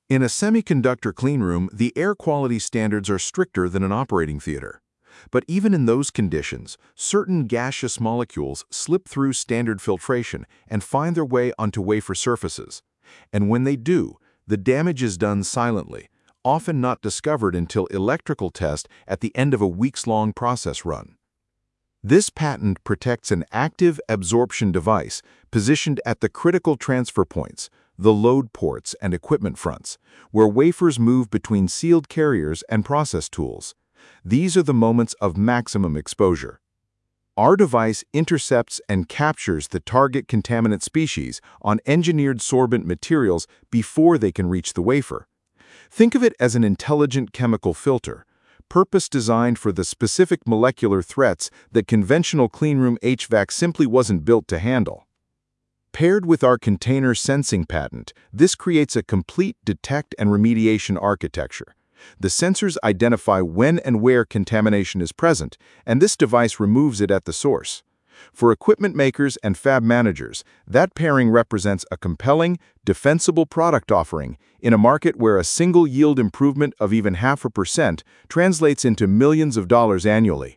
In a semiconductor cleanroom, the air quality standards are stricter than an operating theater. But even in those conditions, certain gaseous molecules slip through standard filtration and find their way onto wafer surfaces. And when they do, the damage is done silently, often not discovered until electrical test at the end of a weeks-long process run. This patent protects an active absorption device positioned at the critical transfer points, the load ports and equipment fronts, where wafers move between sealed carriers and process tools. These are the moments of maximum exposure. Our device intercepts and captures the target contaminant species on engineered sorbent materials before they can reach the wafer. Think of it as an intelligent chemical filter, purpose-designed for the specific molecular threats that conventional cleanroom HVAC simply wasn't built to handle. Paired with our container sensing patent, this creates a complete detect and remediation architecture. The sensors identify when and where contamination is present, and this device removes it at the source. For equipment makers and fab managers, that pairing represents a compelling, defensible product offering in a market where a single yield improvement of even 0.5% translates into millions of dollars annually.